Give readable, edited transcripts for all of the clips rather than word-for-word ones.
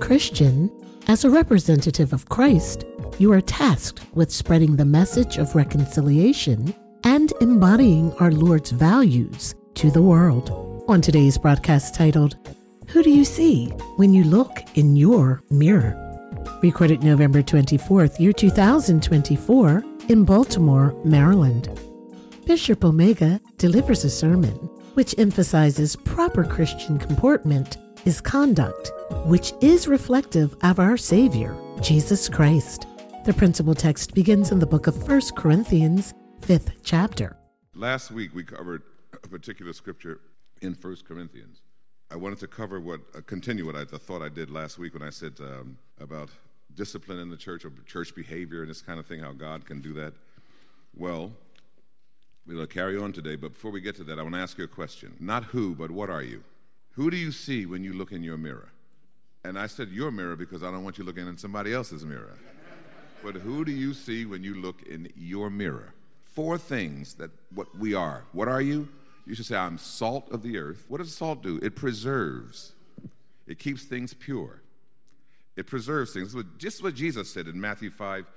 Christian, as a representative of Christ, you are tasked with spreading the message of reconciliation and embodying our Lord's values to the world. On today's broadcast titled, Who Do You See When You Look in Your Mirror? Recorded November 24th, year 2024 in Baltimore, Maryland. Bishop Omega delivers a sermon which emphasizes proper Christian comportment is conduct, which is reflective of our Savior, Jesus Christ. The principal text begins in the book of 1 Corinthians, 5th chapter. Last week we covered a particular scripture in 1 Corinthians. I wanted to continue what I thought I did last week when I said about discipline in the church, or church behavior and this kind of thing, how God can do that. Well, we're going to carry on today, but before we get to that, I want to ask you a question. Not who, but what are you? Who do you see when you look in your mirror? And I said your mirror because I don't want you looking in somebody else's mirror. But who do you see when you look in your mirror? 4 things that what we are. What are you? You should say, I'm salt of the earth. What does salt do? It preserves. It keeps things pure. It preserves things. Just what Jesus said in Matthew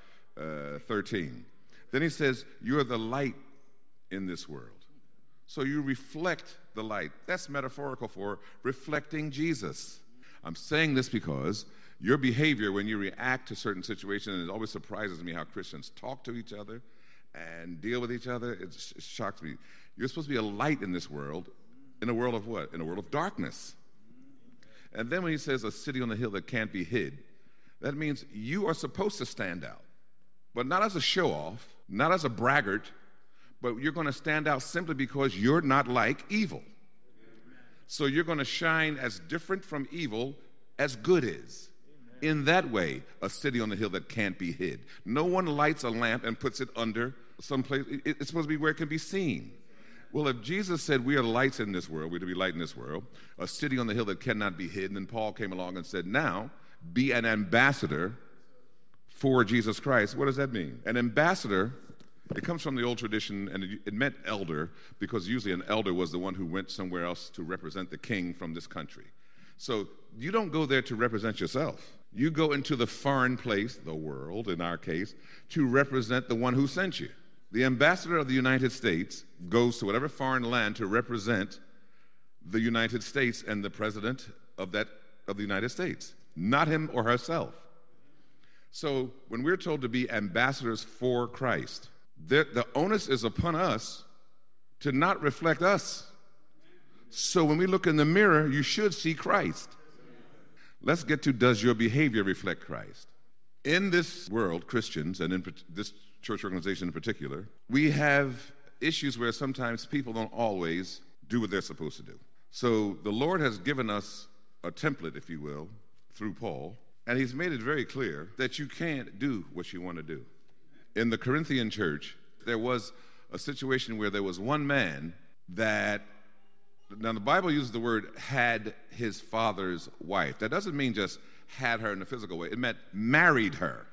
5:13. Then he says, you're the light in this world. So you reflect the light. That's metaphorical for reflecting Jesus. I'm saying this because your behavior when you react to certain situations, and it always surprises me how Christians talk to each other and deal with each other. It shocks me. You're supposed to be a light in this world. In a world of what? In a world of darkness. And then when he says a city on the hill that can't be hid, that means you are supposed to stand out. But not as a show-off, not as a braggart, but you're going to stand out simply because you're not like evil. So you're going to shine as different from evil as good is. In that way, a city on the hill that can't be hid. No one lights a lamp and puts it under someplace. It's supposed to be where it can be seen. Well, if Jesus said we are lights in this world, we're to be light in this world, a city on the hill that cannot be hidden, and Paul came along and said, now, be an ambassador for Jesus Christ. What does that mean? An ambassador, it comes from the old tradition, and it meant elder, because usually an elder was the one who went somewhere else to represent the king from this country. So you don't go there to represent yourself. You go into the foreign place, the world in our case, to represent the one who sent you. The ambassador of the United States goes to whatever foreign land to represent the United States and the president of the United States, not him or herself. So when we're told to be ambassadors for Christ, the onus is upon us to not reflect us. So when we look in the mirror, you should see Christ. Let's get to, does your behavior reflect Christ? In this world, Christians, and in this church organization in particular, we have issues where sometimes people don't always do what they're supposed to do. So the Lord has given us a template, if you will, through Paul, and he's made it very clear that you can't do what you want to do. In the Corinthian church, there was a situation where there was one man that, now the Bible uses the word had his father's wife. That doesn't mean just had her in a physical way. It meant married her.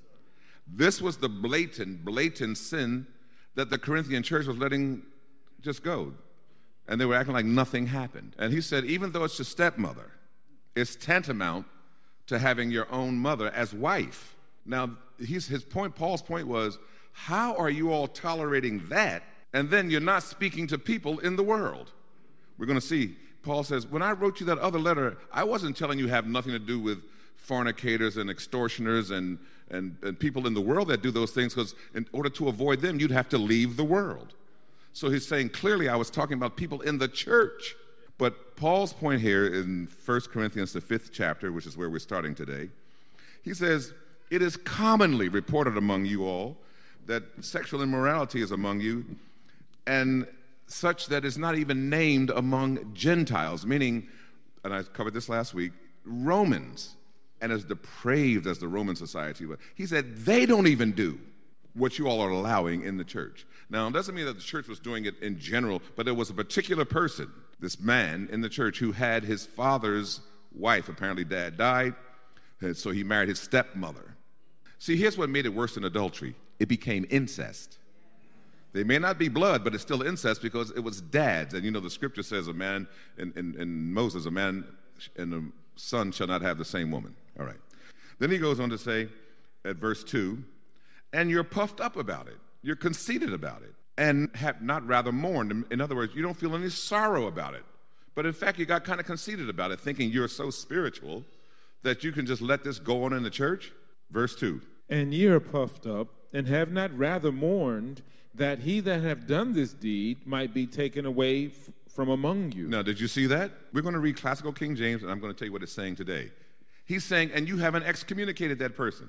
This was the blatant sin that the Corinthian church was letting just go. And they were acting like nothing happened. And he said, even though it's your stepmother, it's tantamount to having your own mother as wife. Now, Paul's point was, how are you all tolerating that? And then you're not speaking to people in the world. We're going to see. Paul says, when I wrote you that other letter, I wasn't telling you have nothing to do with fornicators and extortioners and people in the world that do those things, because in order to avoid them, you'd have to leave the world. So he's saying, clearly, I was talking about people in the church. But Paul's point here in 1 Corinthians, the 5th chapter, which is where we're starting today, he says, it is commonly reported among you all that sexual immorality is among you, and such that is not even named among Gentiles, meaning, and I covered this last week, Romans, and as depraved as the Roman society was. He said they don't even do what you all are allowing in the church. Now, it doesn't mean that the church was doing it in general, but there was a particular person, this man in the church, who had his father's wife. Apparently, dad died, and so he married his stepmother. See, here's what made it worse than adultery. It became incest. They may not be blood, but it's still incest because it was dads. And you know, the scripture says a man, in Moses, a man and a son shall not have the same woman. All right. Then he goes on to say at verse 2, and you're puffed up about it. You're conceited about it. And have not rather mourned. In other words, you don't feel any sorrow about it. But in fact, you got kind of conceited about it, thinking you're so spiritual that you can just let this go on in the church. Verse 2. And ye are puffed up, and have not rather mourned, that he that hath done this deed might be taken away from among you. Now, did you see that? We're going to read classical King James, and I'm going to tell you what it's saying today. He's saying, and you haven't excommunicated that person.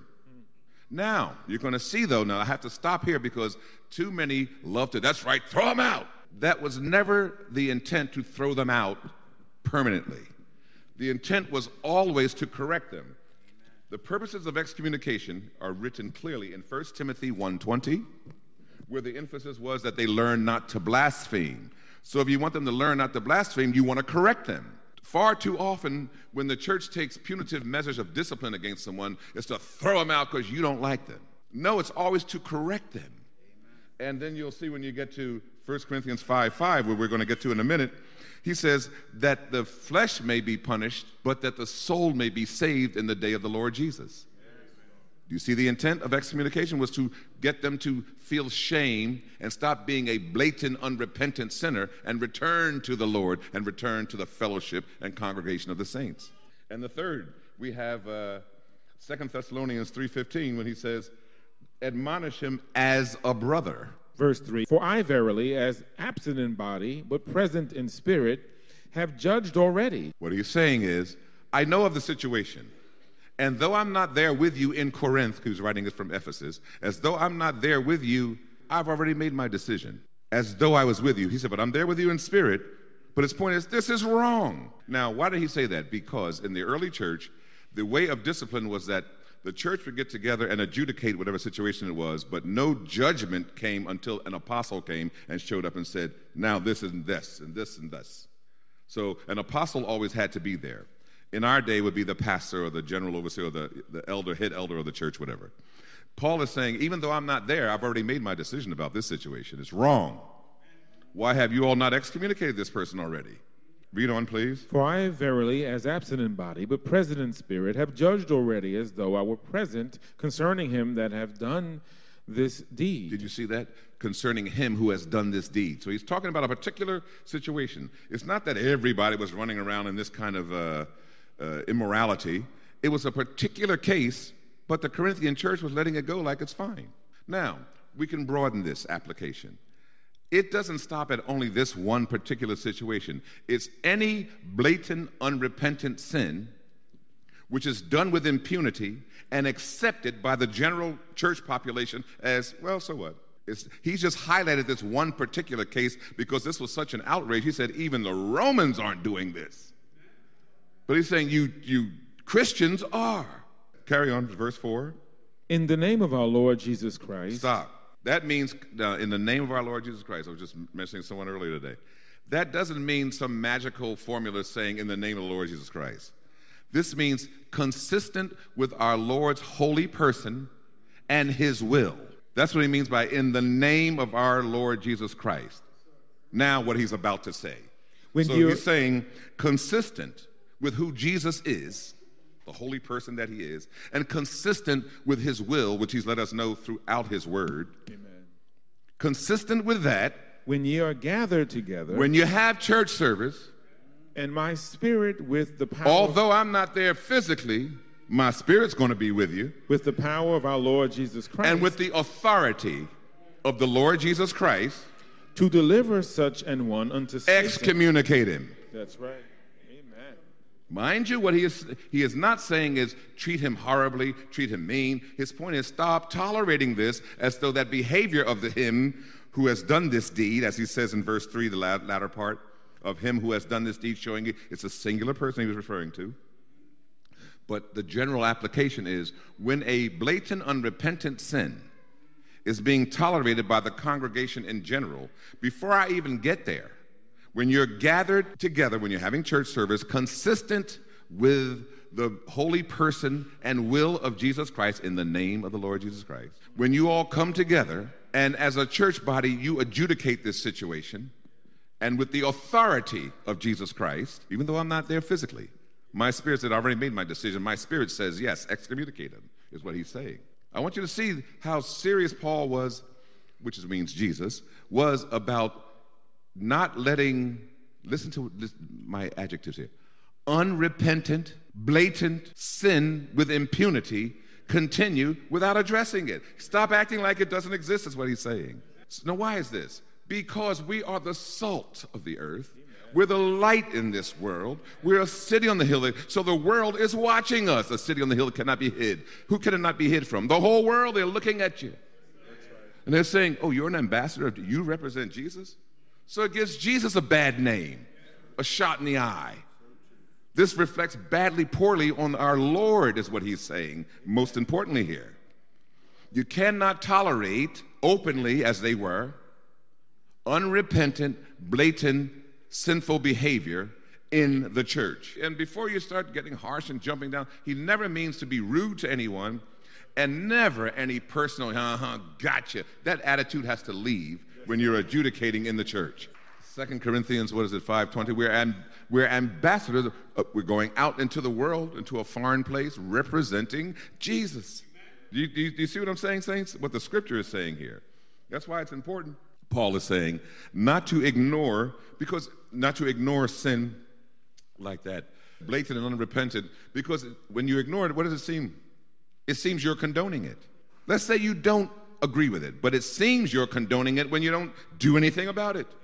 Now, you're going to see, though, now I have to stop here because too many love to, that's right, throw them out. That was never the intent to throw them out permanently. The intent was always to correct them. The purposes of excommunication are written clearly in 1 Timothy 1:20, where the emphasis was that they learn not to blaspheme. So if you want them to learn not to blaspheme, you want to correct them. Far too often, when the church takes punitive measures of discipline against someone, it's to throw them out because you don't like them. No, it's always to correct them. Amen. And then you'll see when you get to 1 Corinthians 5:5, where we're going to get to in a minute, he says that the flesh may be punished, but that the soul may be saved in the day of the Lord Jesus. Do you see the intent of excommunication was to get them to feel shame and stop being a blatant, unrepentant sinner and return to the Lord and return to the fellowship and congregation of the saints. And the third, we have 2 Thessalonians 3:15 when he says, admonish him as a brother. Verse 3, for I verily, as absent in body, but present in spirit, have judged already. What he's saying is, I know of the situation. And though I'm not there with you in Corinth, who's writing this from Ephesus, as though I'm not there with you, I've already made my decision. As though I was with you. He said, but I'm there with you in spirit. But his point is, this is wrong. Now, why did he say that? Because in the early church, the way of discipline was that the church would get together and adjudicate whatever situation it was, but no judgment came until an apostle came and showed up and said, now this and this and this and this. So an apostle always had to be there. In our day would be the pastor or the general overseer or the elder, head elder of the church, whatever. Paul is saying, even though I'm not there, I've already made my decision about this situation. It's wrong. Why have you all not excommunicated this person already? Read on, please. For I verily, as absent in body, but present in spirit, have judged already as though I were present concerning him that have done this deed. Did you see that? Concerning him who has done this deed. So he's talking about a particular situation. It's not that everybody was running around in this kind of immorality. It was a particular case, but the Corinthian church was letting it go like it's fine. Now, we can broaden this application. It doesn't stop at only this one particular situation. It's any blatant, unrepentant sin which is done with impunity and accepted by the general church population as, well, so what? He's just highlighted this one particular case because this was such an outrage. He said, even the Romans aren't doing this. But he's saying, you Christians are. Carry on, verse 4. In the name of our Lord Jesus Christ. Stop. That means, in the name of our Lord Jesus Christ. I was just mentioning someone earlier today. That doesn't mean some magical formula saying in the name of the Lord Jesus Christ. This means consistent with our Lord's holy person and his will. That's what he means by in the name of our Lord Jesus Christ. Now what he's about to say. He's saying consistent with who Jesus is, the holy person that he is, and consistent with his will, which he's let us know throughout his word. Amen. Consistent with that. When ye are gathered together. When you have church service. And my spirit with the power. Although I'm not there physically, my spirit's going to be with you. With the power of our Lord Jesus Christ. And with the authority of the Lord Jesus Christ. To deliver such an one unto Satan. Excommunicate him. That's right. Mind you, what he is not saying is treat him horribly, treat him mean. His point is stop tolerating this as though that behavior of him who has done this deed, as he says in verse 3, the latter part, of him who has done this deed, showing you it's a singular person he was referring to. But the general application is when a blatant, unrepentant sin is being tolerated by the congregation in general, before I even get there, when you're gathered together, when you're having church service, consistent with the holy person and will of Jesus Christ in the name of the Lord Jesus Christ, when you all come together and as a church body, you adjudicate this situation and with the authority of Jesus Christ, even though I'm not there physically, My spirit said, I already made my decision. My spirit says, yes, excommunicate him, is what he's saying. I want you to see how serious Paul was, which means Jesus, was about not letting, listen to my adjectives here, unrepentant, blatant sin with impunity continue without addressing it. Stop acting like it doesn't exist, is what he's saying. Now, why is this? Because we are the salt of the earth. We're the light in this world. We're a city on the hill. So the world is watching us. A city on the hill cannot be hid. Who can it not be hid from? The whole world, they're looking at you. And they're saying, oh, you're an ambassador? You represent Jesus? So it gives Jesus a bad name, a shot in the eye. This reflects poorly on our Lord, is what he's saying, most importantly here. You cannot tolerate openly, as they were, unrepentant, blatant, sinful behavior in the church. And before you start getting harsh and jumping down, he never means to be rude to anyone, and never any personal, gotcha. That attitude has to leave when you're adjudicating in the church. 2 Corinthians, 5:20, we're ambassadors. We're going out into the world, into a foreign place, representing Jesus. Do you see what I'm saying, saints? What the scripture is saying here. That's why it's important. Paul is saying not to ignore sin like that, blatant and unrepentant, because when you ignore it, what does it seem? It seems you're condoning it. Let's say you don't agree with it, but it seems you're condoning it when you don't do anything about it.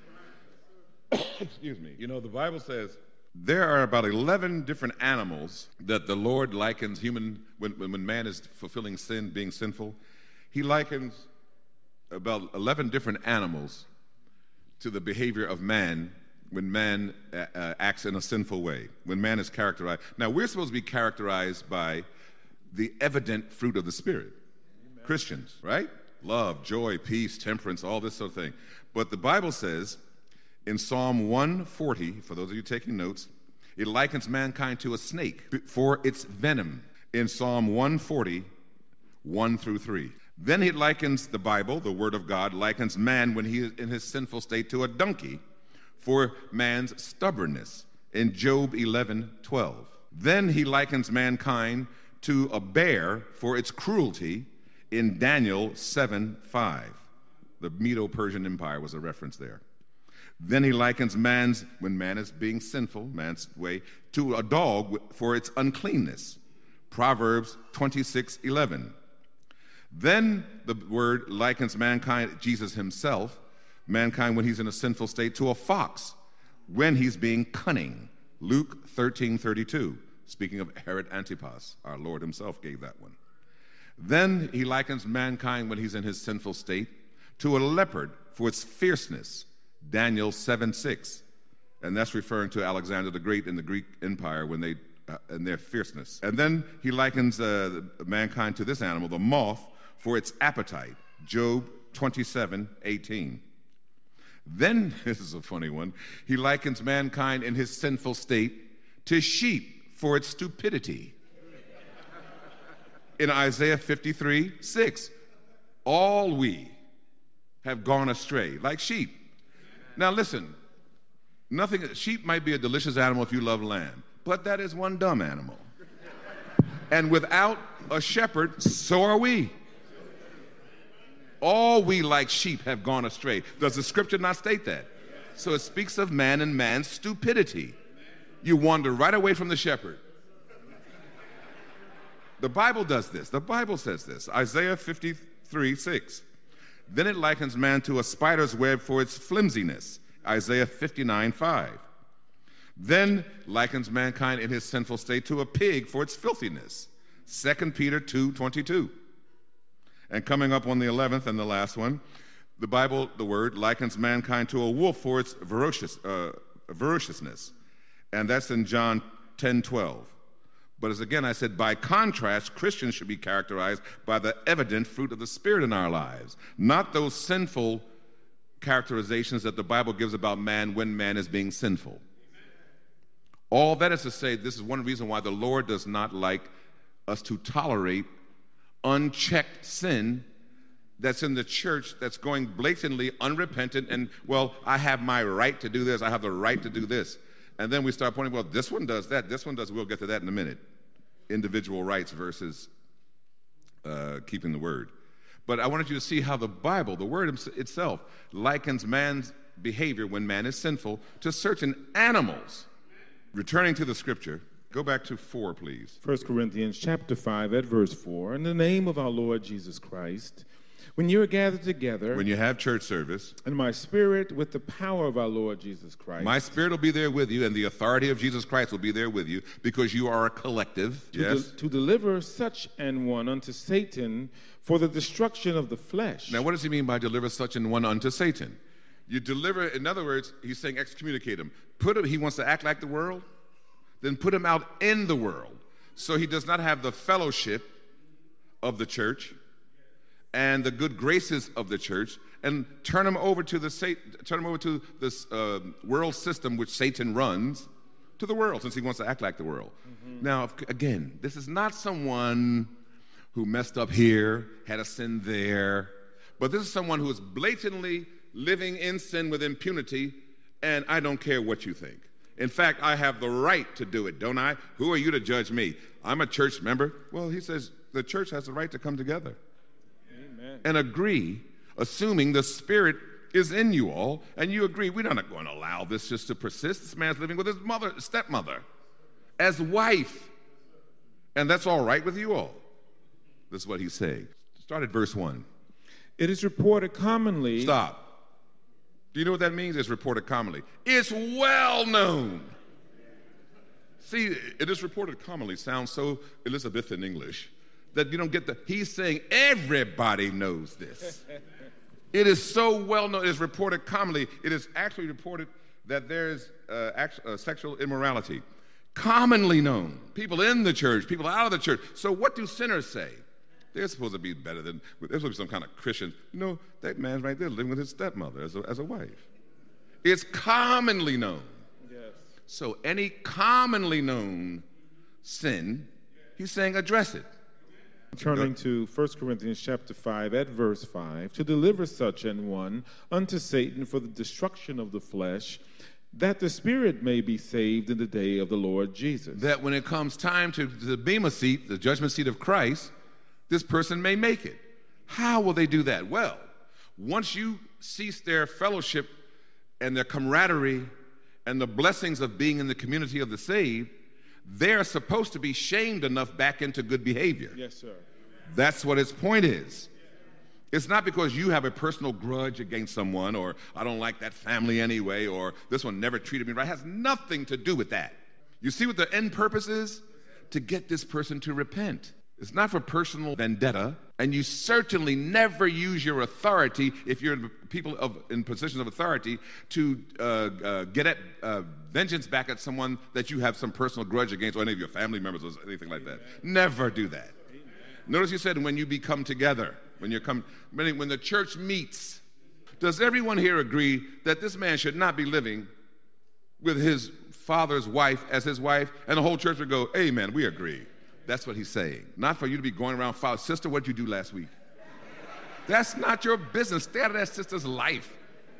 Excuse me. You know, the Bible says there are about 11 different animals that the Lord likens when man is fulfilling sin, being sinful. He likens about 11 different animals to the behavior of man when man acts in a sinful way, when man is characterized. Now, we're supposed to be characterized by the evident fruit of the Spirit. Amen. Christians, right? Love, joy, peace, temperance, all this sort of thing. But the Bible says in Psalm 140, for those of you taking notes, it likens mankind to a snake for its venom. In Psalm 140, 1-3. Then he likens the Bible, the Word of God, likens man when he is in his sinful state to a donkey for man's stubbornness in Job 11:12. Then he likens mankind to a bear for its cruelty in Daniel 7:5. The Medo-Persian Empire was a reference there. Then he likens when man is being sinful, man's way, to a dog for its uncleanness. Proverbs 26:11. Then the word likens mankind, Jesus himself, mankind when he's in a sinful state, to a fox when he's being cunning. Luke 13:32. Speaking of Herod Antipas, our Lord himself gave that one. Then he likens mankind when he's in his sinful state to a leopard for its fierceness. Daniel 7:6. And that's referring to Alexander the Great in the Greek Empire when they and their fierceness. And then he likens mankind to this animal, the moth, for its appetite. Job 27:18. Then, this is a funny one, he likens mankind in his sinful state to sheep for its stupidity. In Isaiah 53:6, all we have gone astray like sheep. Now listen, sheep might be a delicious animal if you love lamb, but that is one dumb animal. And without a shepherd, so are we. All we like sheep have gone astray. Does the scripture not state that? So it speaks of man and man's stupidity. You wander right away from the shepherd. The Bible does this. The Bible says this. Isaiah 53:6. Then it likens man to a spider's web for its flimsiness. Isaiah 59:5. Then likens mankind in his sinful state to a pig for its filthiness. 2 Peter 2:22. And coming up on the 11th and the last one, the Bible, the word, likens mankind to a wolf for its ferociousness. And that's in John 10:12. But as again I said, by contrast, Christians should be characterized by the evident fruit of the Spirit in our lives, not those sinful characterizations that the Bible gives about man when man is being sinful. All that is to say, this is one reason why the Lord does not like us to tolerate unchecked sin that's in the church that's going blatantly unrepentant and, well, I have my right to do this, I have the right to do this. And then we start pointing, well, this one does that, this one does, we'll get to that in a minute. Individual rights versus keeping the word. But I wanted you to see how the Bible, the word itself, likens man's behavior when man is sinful to certain animals. Returning to the scripture, go back to 4, please. 1 Corinthians chapter 5 at verse 4. In the name of our Lord Jesus Christ, when you are gathered together, when you have church service, and my spirit with the power of our Lord Jesus Christ, my spirit will be there with you, and the authority of Jesus Christ will be there with you, because you are a collective. To deliver such an one unto Satan for the destruction of the flesh. Now, what does he mean by deliver such an one unto Satan? You deliver, in other words, he's saying excommunicate him. He wants to act like the world, then put him out in the world. So he does not have the fellowship of the church and the good graces of the church, and turn him over to this world system which Satan runs, to the world, since he wants to act like the world. Mm-hmm. Now, again, this is not someone who messed up here, had a sin there, but this is someone who is blatantly living in sin with impunity, and I don't care what you think. In fact, I have the right to do it, don't I? Who are you to judge me? I'm a church member. Well, he says the church has the right to come together and agree, assuming the Spirit is in you all, and you agree, we're not going to allow this just to persist. This man's living with his stepmother, as wife, and that's all right with you all. This is what he's saying. Start at verse 1. It is reported commonly... Stop. Do you know what that means? It's reported commonly. It's well known. See, it is reported commonly sounds so Elizabethan English that you don't get he's saying everybody knows this. It is so well known, it is reported commonly. It is actually reported that there is sexual immorality. Commonly known. People in the church, people out of the church. So what do sinners say? They're supposed to be better than, there's supposed to be some kind of Christian. You know, that man's right there living with his stepmother as a wife. It's commonly known. Yes. So any commonly known sin, he's saying address it. Turning to 1 Corinthians chapter 5 at verse 5, to deliver such an one unto Satan for the destruction of the flesh, that the spirit may be saved in the day of the Lord Jesus. That when it comes time to the Bema seat, the judgment seat of Christ, this person may make it. How will they do that? Well, once you cease their fellowship and their camaraderie and the blessings of being in the community of the saved, they're supposed to be shamed enough back into good behavior. Yes, sir. That's what its point is. It's not because you have a personal grudge against someone, or I don't like that family anyway, or this one never treated me right. It has nothing to do with that. You see what the end purpose is? To get this person to repent. It's not for personal vendetta, and you certainly never use your authority, if you're in positions of authority, to get at vengeance back at someone that you have some personal grudge against, or any of your family members, or anything like that. Never do that. Amen. Notice you said when you become together, when the church meets. Does everyone here agree that this man should not be living with his father's wife as his wife? And the whole church would go, amen, we agree. That's what he's saying. Not for you to be going around, sister, what did you do last week? That's not your business. Stay out of that sister's life.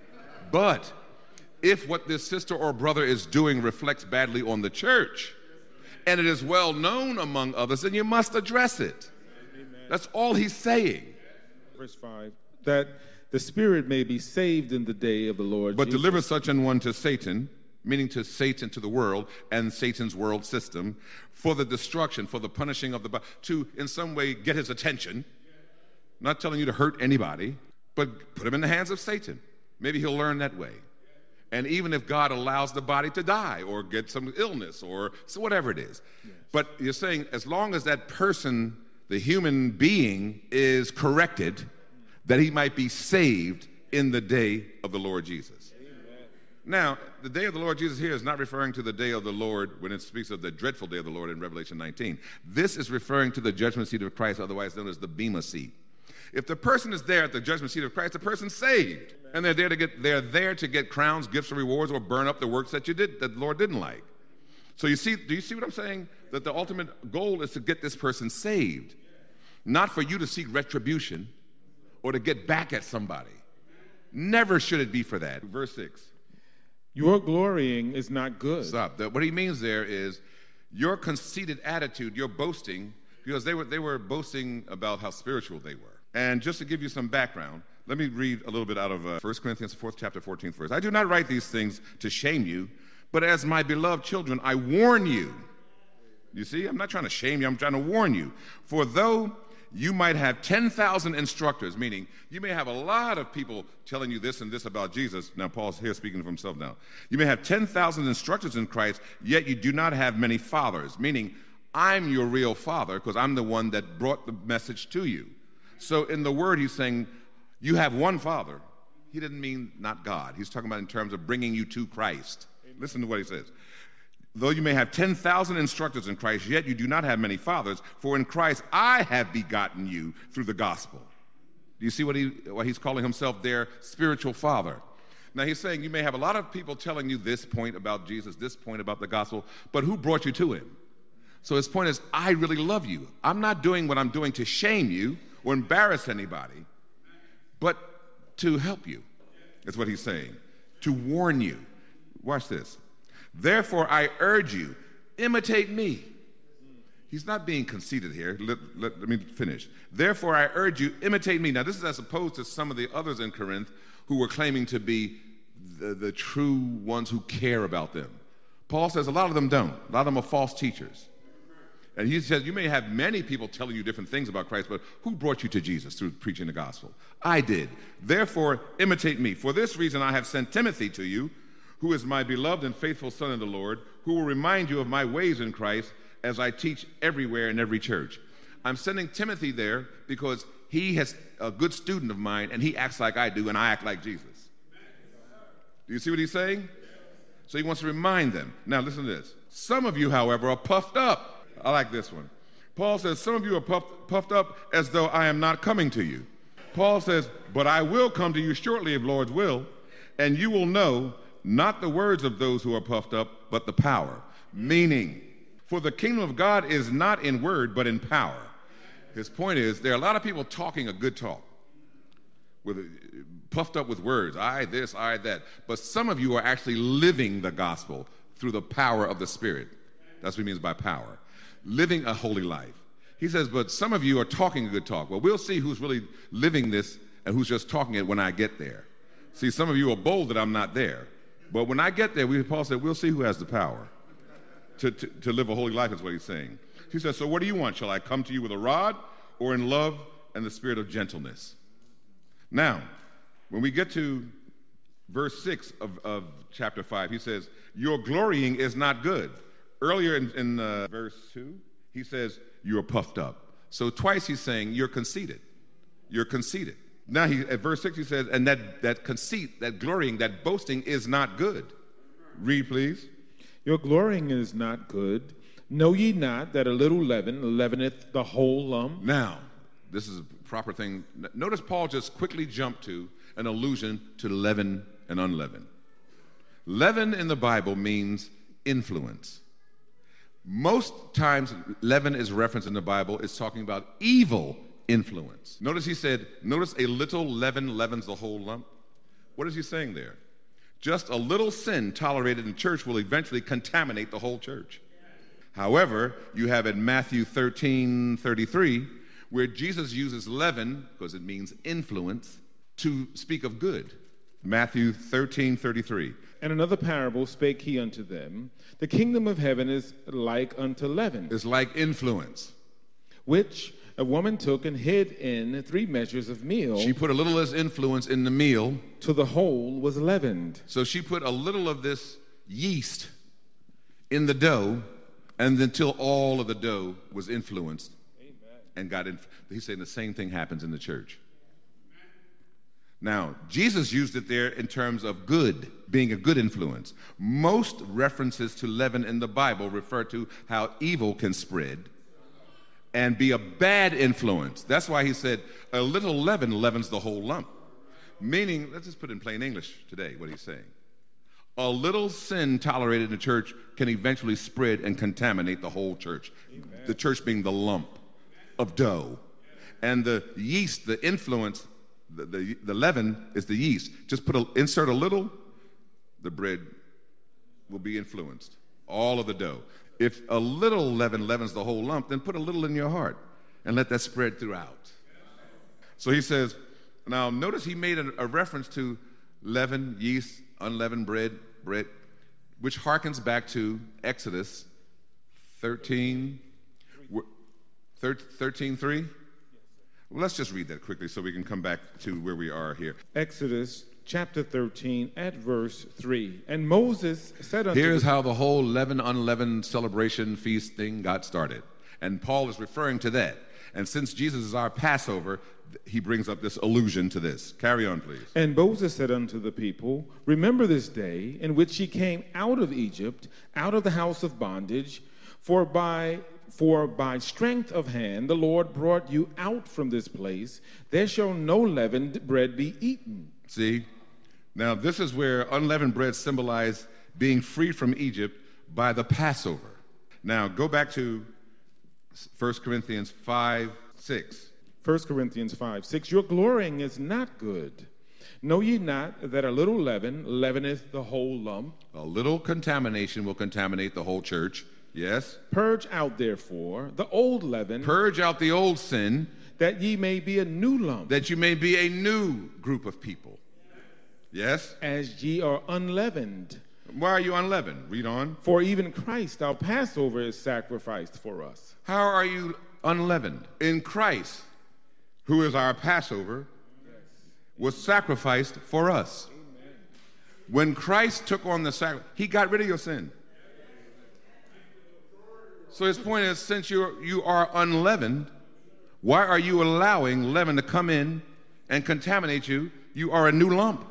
But if what this sister or brother is doing reflects badly on the church, and it is well known among others, then you must address it. Amen. That's all he's saying. Verse 5, that the spirit may be saved in the day of the Lord But Jesus. Deliver such an one to Satan, meaning to Satan, to the world, and Satan's world system, for the destruction, for the punishing of the body, to in some way get his attention. Not telling you to hurt anybody, but put him in the hands of Satan. Maybe he'll learn that way. And even if God allows the body to die or get some illness or so whatever it is. Yes. But you're saying as long as that person, the human being, is corrected, that he might be saved in the day of the Lord Jesus. Amen. Now, the day of the Lord Jesus here is not referring to the day of the Lord when it speaks of the dreadful day of the Lord in Revelation 19. This is referring to the judgment seat of Christ, otherwise known as the Bema seat. If the person is there at the judgment seat of Christ, the person's saved. And they're there to get crowns, gifts, or rewards, or burn up the works that the Lord didn't like. So do you see what I'm saying? That the ultimate goal is to get this person saved. Not for you to seek retribution or to get back at somebody. Never should it be for that. Verse 6. Your glorying is not good. Stop. What he means there is your conceited attitude, your boasting, because they were boasting about how spiritual they were. And just to give you some background, let me read a little bit out of 1 Corinthians 4th chapter 14th verse. I do not write these things to shame you, but as my beloved children, I warn you. You see, I'm not trying to shame you, I'm trying to warn you. For though you might have 10,000 instructors, meaning you may have a lot of people telling you this and this about Jesus. Now, Paul's here speaking of himself now. You may have 10,000 instructors in Christ, yet you do not have many fathers, meaning I'm your real father because I'm the one that brought the message to you. So in the word, he's saying you have one father. He didn't mean not God. He's talking about in terms of bringing you to Christ. Amen. Listen to what he says. Though you may have 10,000 instructors in Christ, yet you do not have many fathers, for in Christ I have begotten you through the gospel. Do you see what he's calling himself their spiritual father? Now he's saying you may have a lot of people telling you this point about Jesus, this point about the gospel, but who brought you to him? So his point is, I really love you. I'm not doing what I'm doing to shame you or embarrass anybody, but to help you, is what he's saying, to warn you. Watch this. Therefore, I urge you, imitate me. He's not being conceited here. Let me finish. Therefore, I urge you, imitate me. Now, this is as opposed to some of the others in Corinth who were claiming to be the true ones who care about them. Paul says a lot of them don't. A lot of them are false teachers. And he says, you may have many people telling you different things about Christ, but who brought you to Jesus through preaching the gospel? I did. Therefore, imitate me. For this reason, I have sent Timothy to you, who is my beloved and faithful son in the Lord, who will remind you of my ways in Christ as I teach everywhere in every church. I'm sending Timothy there because he is a good student of mine, and he acts like I do, and I act like Jesus. Do you see what he's saying? So he wants to remind them. Now, listen to this. Some of you, however, are puffed up. I like this one. Paul says, some of you are puffed up as though I am not coming to you. Paul says, but I will come to you shortly if Lord's will, and you will know not the words of those who are puffed up, but the power. Meaning, for the kingdom of God is not in word, but in power. His point is, there are a lot of people talking a good talk, puffed up with words, I this, I that. But some of you are actually living the gospel through the power of the Spirit. That's what he means by power. Living a holy life. He says, but some of you are talking a good talk. Well, we'll see who's really living this and who's just talking it when I get there. See, some of you are bold that I'm not there. But when I get there, Paul said, we'll see who has the power to live a holy life, is what he's saying. He says, so what do you want? Shall I come to you with a rod or in love and the spirit of gentleness? Now, when we get to verse 6 of chapter 5, he says, your glorying is not good. Earlier in verse 2, he says, you are puffed up. So twice he's saying, you're conceited. You're conceited. Now, at verse 6, he says, and that conceit, that glorying, that boasting is not good. Read, please. Your glorying is not good. Know ye not that a little leaven leaveneth the whole lump? Now, this is a proper thing. Notice Paul just quickly jumped to an allusion to leaven and unleavened. Leaven in the Bible means influence. Most times, leaven is referenced in the Bible. It's talking about evil influence. Notice he said, notice a little leaven leavens the whole lump. What is he saying there? Just a little sin tolerated in church will eventually contaminate the whole church. However, you have in Matthew 13:33, where Jesus uses leaven, because it means influence, to speak of good. Matthew 13:33. And another parable spake he unto them, the kingdom of heaven is like unto leaven. It's like influence. Which a woman took and hid in 3 measures of meal. She put a little of this influence in the meal. Till the whole was leavened. So she put a little of this yeast in the dough, and until all of the dough was influenced. Amen. And got in. He's saying the same thing happens in the church. Now, Jesus used it there in terms of good, being a good influence. Most references to leaven in the Bible refer to how evil can spread and be a bad influence. That's why he said, a little leaven leavens the whole lump. Meaning, let's just put it in plain English today, what he's saying. A little sin tolerated in the church can eventually spread and contaminate the whole church. Amen. The church being the lump of dough. And the yeast, the influence, the leaven is the yeast. Just insert a little, the bread will be influenced, all of the dough. If a little leaven leavens the whole lump, then put a little in your heart and let that spread throughout. So he says, now notice he made a reference to leaven, yeast, unleavened bread, which harkens back to Exodus 13:3. Well, let's just read that quickly so we can come back to where we are here. Exodus chapter 13 at verse 3. And Moses said unto Here's how the whole leaven, unleavened celebration feast thing got started. And Paul is referring to that. And since Jesus is our Passover, he brings up this allusion to this. Carry on, please. And Moses said unto the people, remember this day in which ye came out of Egypt, out of the house of bondage, for by strength of hand the Lord brought you out from this place. There shall no leavened bread be eaten. See? Now, this is where unleavened bread symbolized being free from Egypt by the Passover. Now, go back to 1 Corinthians 5:6. 1 Corinthians 5:6. Your glorying is not good. Know ye not that a little leaven leaveneth the whole lump? A little contamination will contaminate the whole church. Yes. Purge out, therefore, the old leaven. Purge out the old sin. That ye may be a new lump. That you may be a new group of people. Yes. As ye are unleavened. Why are you unleavened? Read on. For even Christ, our Passover, is sacrificed for us. How are you unleavened? In Christ, who is our Passover, was sacrificed for us. Amen. When Christ took on the sacrifice, he got rid of your sin. So his point is, since you are unleavened, why are you allowing leaven to come in and contaminate you? You are a new lump.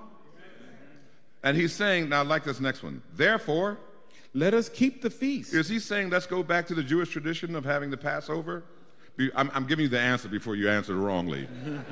And he's saying, now I like this next one, therefore, let us keep the feast. Is he saying let's go back to the Jewish tradition of having the Passover? I'm giving you the answer before you answer wrongly.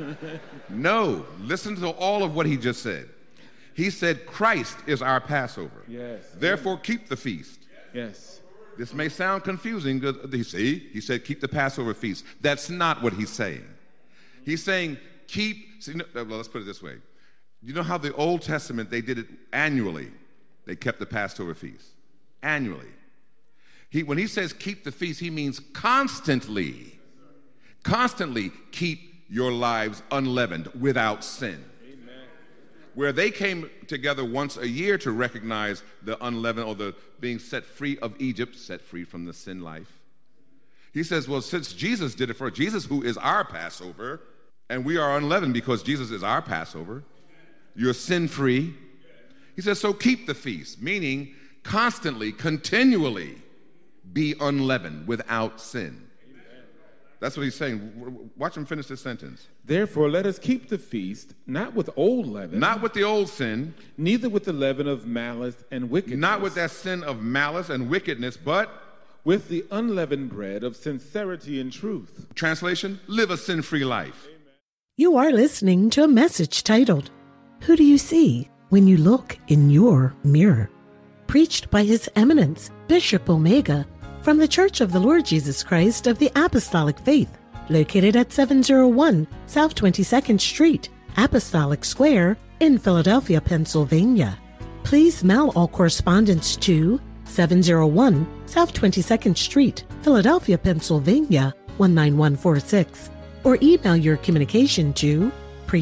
No, listen to all of what he just said. He said Christ is our Passover. Yes. Therefore, keep the feast. Yes. This may sound confusing. He said keep the Passover feast. That's not what he's saying. He's saying let's put it this way. You know how the Old Testament, they did it annually. They kept the Passover feast. Annually. When he says keep the feast, he means constantly. Constantly keep your lives unleavened without sin. Amen. Where they came together once a year to recognize the unleavened or the being set free of Egypt, set free from the sin life. He says, well, since Jesus did it for Jesus, who is our Passover, and we are unleavened because Jesus is our Passover, you're sin-free. He says, so keep the feast, meaning constantly, continually be unleavened without sin. That's what he's saying. Watch him finish this sentence. Therefore, let us keep the feast, not with old leaven. Not with the old sin. Neither with the leaven of malice and wickedness. Not with that sin of malice and wickedness, but with the unleavened bread of sincerity and truth. Translation, live a sin-free life. You are listening to a message titled, Who Do You See When You Look in Your Mirror? Preached by His Eminence, Bishop Omega, from the Church of the Lord Jesus Christ of the Apostolic Faith, located at 701 South 22nd Street, Apostolic Square, in Philadelphia, Pennsylvania. Please mail all correspondence to 701 South 22nd Street, Philadelphia, Pennsylvania, 19146, or email your communication to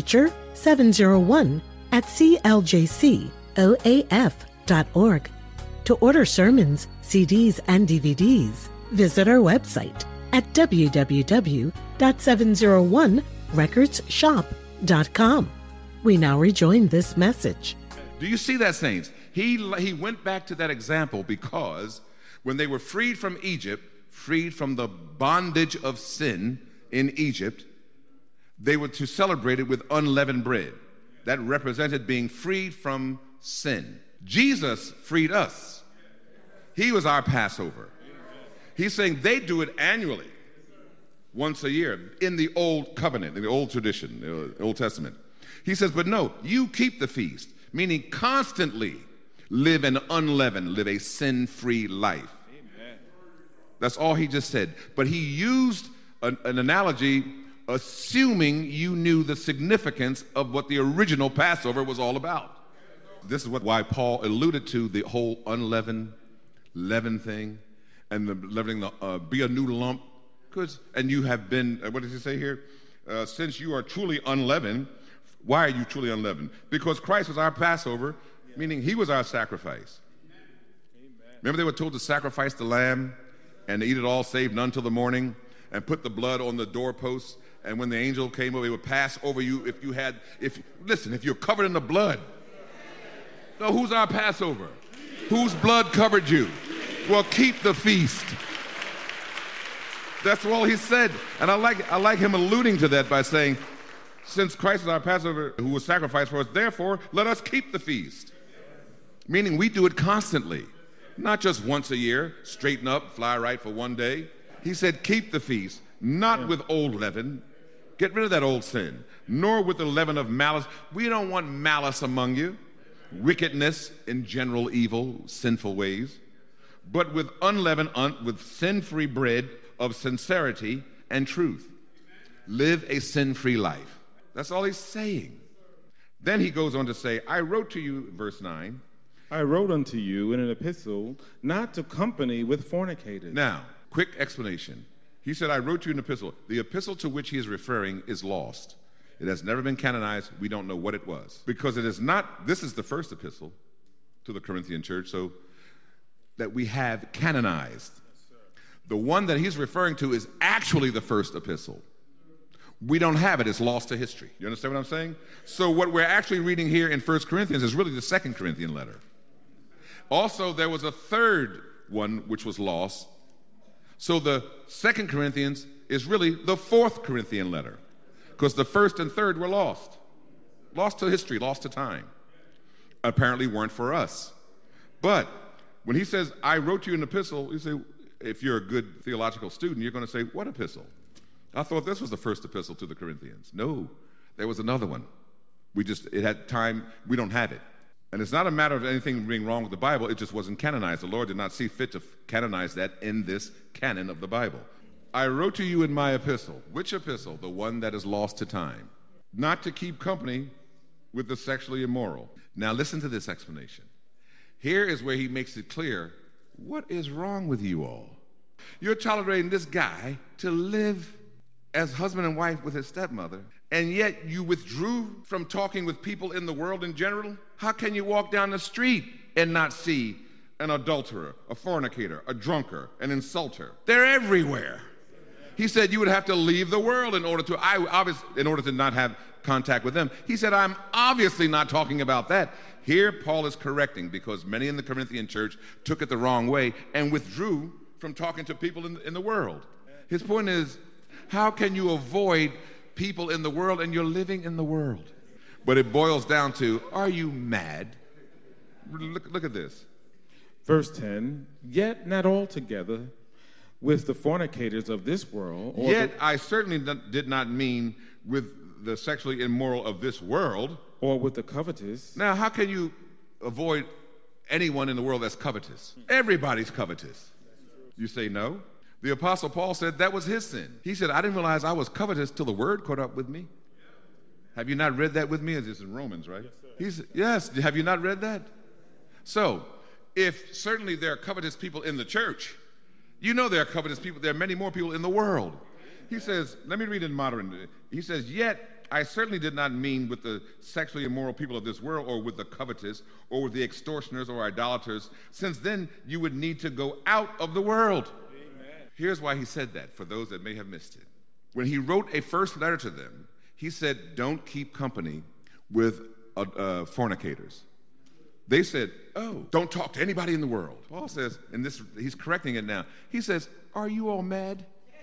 preacher701@cljcoaf.org. To order sermons, CDs, and DVDs, visit our website at www.701recordshop.com. We now rejoin this message. Do you see that, saints? He went back to that example because when they were freed from Egypt, freed from the bondage of sin in Egypt, they were to celebrate it with unleavened bread. That represented being freed from sin. Jesus freed us. He was our Passover. He's saying they do it annually, once a year, in the old covenant, in the old tradition, the Old Testament. He says, but no, you keep the feast, meaning constantly live an unleavened, live a sin-free life. Amen. That's all he just said. But he used an analogy, assuming you knew the significance of what the original Passover was all about. This is why Paul alluded to the whole unleavened, leaven thing, and the leavening, be a new lump. And you have been, what does he say here? Since you are truly unleavened, why are you truly unleavened? Because Christ was our Passover, meaning he was our sacrifice. Amen. Remember they were told to sacrifice the lamb and to eat it all, save none till the morning, and put the blood on the doorposts. And when the angel came over, he would pass over you if you're covered in the blood. So who's our Passover? Whose blood covered you? Well, keep the feast. That's all he said. And I like him alluding to that by saying, since Christ is our Passover who was sacrificed for us, therefore, let us keep the feast. Meaning we do it constantly, not just once a year, straighten up, fly right for one day. He said, keep the feast, not with old leaven. Get rid of that old sin, nor with the leaven of malice. We don't want malice among you, wickedness in general evil, sinful ways, but with unleavened, with sin-free bread of sincerity and truth. Live a sin-free life. That's all he's saying. Then he goes on to say, I wrote to you, verse 9. I wrote unto you in an epistle not to company with fornicators. Now, quick explanation. He said, I wrote you an epistle. The epistle to which he is referring is lost. It has never been canonized. We don't know what it was. Because it is not, this is the first epistle to the Corinthian church, so that we have canonized. The one that he's referring to is actually the first epistle. We don't have it. It's lost to history. You understand what I'm saying? So what we're actually reading here in 1 Corinthians is really the 2 Corinthian letter. Also, there was a third one which was lost. So the 2 Corinthians is really the 4th Corinthian letter, because the 1st and 3rd were lost. Lost to history, lost to time. Apparently weren't for us. But when he says, I wrote you an epistle, you say, if you're a good theological student, you're going to say, what epistle? I thought this was the first epistle to the Corinthians. No, there was another one. It had time, we don't have it. And it's not a matter of anything being wrong with the Bible, it just wasn't canonized. The Lord did not see fit to canonize that in this canon of the Bible. I wrote to you in my epistle. Which epistle? The one that is lost to time. Not to keep company with the sexually immoral. Now listen to this explanation. Here is where he makes it clear, what is wrong with you all? You're tolerating this guy to live as husband and wife with his stepmother, and yet you withdrew from talking with people in the world in general? How can you walk down the street and not see an adulterer, a fornicator, a drunkard, an insulter? They're everywhere. He said you would have to leave the world in order to not have contact with them. He said, I'm obviously not talking about that. Here, Paul is correcting, because many in the Corinthian church took it the wrong way and withdrew from talking to people in the world. His point is, how can you avoid people in the world and you're living in the world? But it boils down to, are you mad? Look at this. Verse 10, yet not altogether with the fornicators of this world. Yet I certainly did not mean with the sexually immoral of this world. Or with the covetous. Now, how can you avoid anyone in the world that's covetous? Everybody's covetous. You say no? The Apostle Paul said that was his sin. He said, I didn't realize I was covetous till the word caught up with me. Have you not read that with me? It's in Romans, right? Yes. Have you not read that? So, if certainly there are covetous people in the church, you know there are covetous people. There are many more people in the world. He says, let me read in modern. He says, yet I certainly did not mean with the sexually immoral people of this world, or with the covetous, or with the extortioners or idolaters, since then you would need to go out of the world. Amen. Here's why he said that, for those that may have missed it. When he wrote a first letter to them, he said, don't keep company with fornicators. They said, oh, don't talk to anybody in the world. Paul says, and this, he's correcting it now. He says, are you all mad?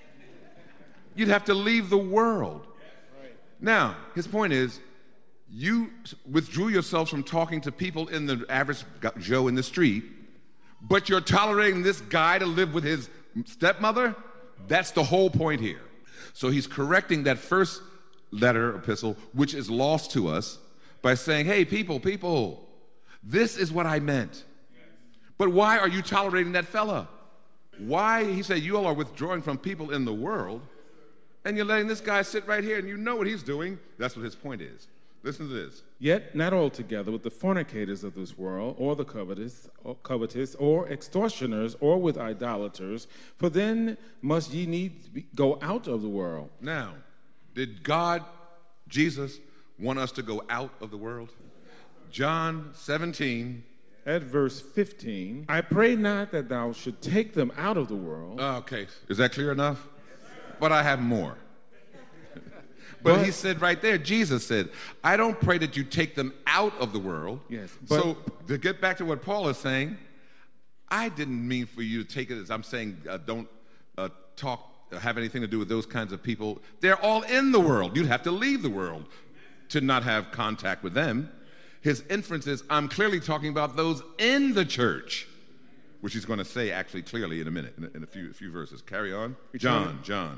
You'd have to leave the world. Now, his point is, you withdrew yourselves from talking to people in the average Joe in the street, but you're tolerating this guy to live with his stepmother? That's the whole point here. So he's correcting that first letter, epistle, which is lost to us, by saying, hey, people, this is what I meant. But why are you tolerating that fella? Why, he said, you all are withdrawing from people in the world, and you're letting this guy sit right here, and you know what he's doing. That's what his point is. Listen to this. Yet not altogether with the fornicators of this world, or the covetous, or extortioners, or with idolaters, for then must ye needs go out of the world. Now, did God, Jesus, want us to go out of the world? John 17. At verse 15, I pray not that thou should take them out of the world. Okay, is that clear enough? But I have more. But he said right there, Jesus said, I don't pray that you take them out of the world. Yes. So to get back to what Paul is saying, I didn't mean for you to take it as I'm saying don't have anything to do with those kinds of people. They're all in the world. You'd have to leave the world to not have contact with them. His inference is, I'm clearly talking about those in the church, which he's going to say actually clearly in a minute, in a few verses. Carry on. John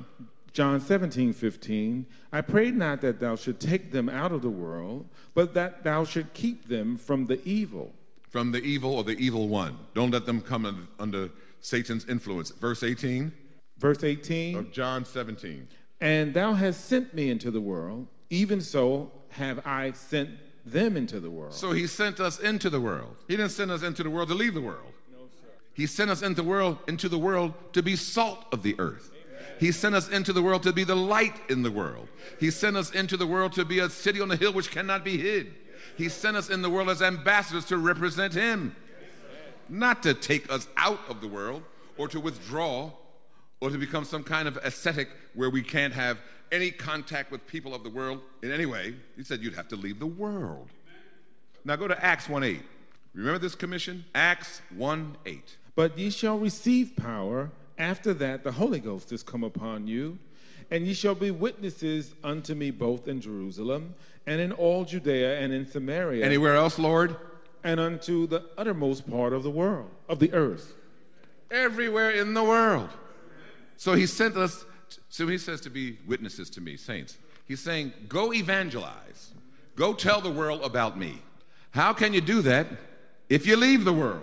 17:15, I pray not that thou should take them out of the world, but that thou should keep them from the evil. From the evil or the evil one. Don't let them come under Satan's influence. Verse 18. Verse 18. Of John 17. And thou hast sent me into the world, even so have I sent them into the world. So he sent us into the world. He didn't send us into the world to leave the world. No, sir. He sent us into the world to be salt of the earth. He sent us into the world to be the light in the world. He sent us into the world to be a city on the hill which cannot be hid. He sent us in the world as ambassadors to represent him. Not to take us out of the world or to withdraw or to become some kind of ascetic where we can't have any contact with people of the world in any way. He said you'd have to leave the world. Now go to Acts 1:8. Remember this commission? Acts 1:8. But ye shall receive power. After that, the Holy Ghost is come upon you, and ye shall be witnesses unto me both in Jerusalem and in all Judea and in Samaria. Anywhere else, Lord? And unto the uttermost part of the world, of the earth. Everywhere in the world. So he sent us, so he says to be witnesses to me, saints. He's saying, go evangelize. Go tell the world about me. How can you do that if you leave the world?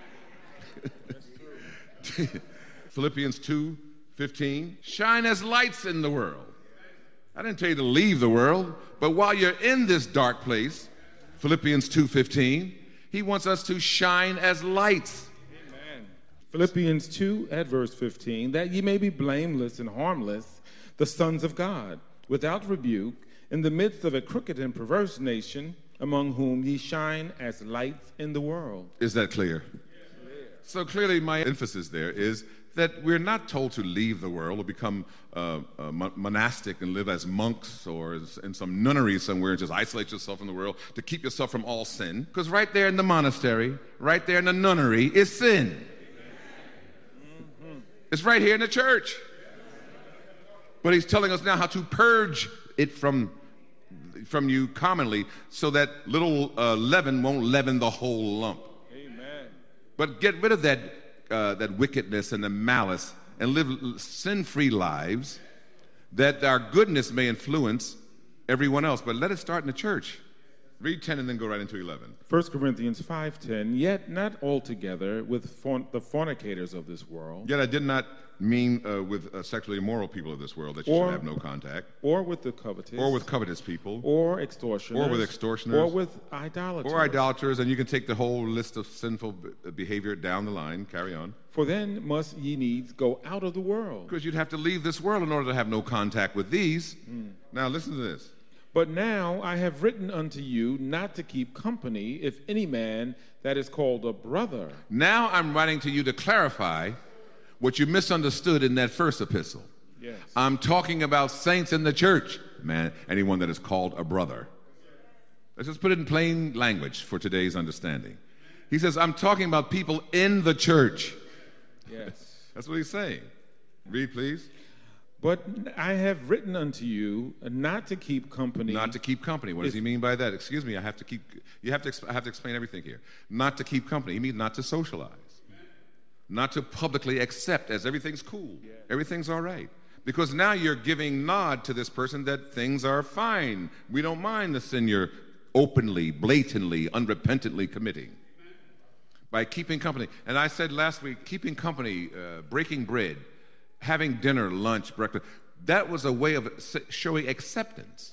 Philippians 2:15, shine as lights in the world. I didn't tell you to leave the world, but while you're in this dark place, Philippians 2:15, he wants us to shine as lights. Amen. Philippians 2 at verse 15, that ye may be blameless and harmless, the sons of God, without rebuke, in the midst of a crooked and perverse nation, among whom ye shine as lights in the world. Is that clear? So clearly my emphasis there is that we're not told to leave the world or become monastic and live as monks or in some nunnery somewhere and just isolate yourself from the world to keep yourself from all sin. Because right there in the monastery, right there in the nunnery is sin. Mm-hmm. It's right here in the church. But he's telling us now how to purge it from you commonly so that little leaven won't leaven the whole lump. Amen. But get rid of that wickedness and the malice and live sin-free lives that our goodness may influence everyone else. But let it start in the church. Read 10 and then go right into 11. 1 Corinthians 5:10, yet not altogether with the fornicators of this world. Yet I did not mean with sexually immoral people of this world that you should have no contact. Or with the covetous. Or with covetous people. Or extortioners. Or with extortioners. Or with idolaters. Or idolaters, and you can take the whole list of sinful behavior down the line. Carry on. For then must ye needs go out of the world. Because you'd have to leave this world in order to have no contact with these. Now listen to this. But now I have written unto you not to keep company if any man that is called a brother. Now I'm writing to you to clarify what you misunderstood in that first epistle. Yes. I'm talking about saints in the church, man, anyone that is called a brother. Let's just put it in plain language for today's understanding. He says, I'm talking about people in the church. Yes. That's what he's saying. Read, please. But I have written unto you not to keep company. Not to keep company. What does he mean by that? Excuse me, I have to explain everything here. Not to keep company. He means not to socialize. Not to publicly accept as everything's cool. Yeah. Everything's all right. Because now you're giving nod to this person that things are fine. We don't mind the sin you're openly, blatantly, unrepentantly committing. By keeping company. And I said last week, keeping company, breaking bread, having dinner, lunch, breakfast, that was a way of showing acceptance.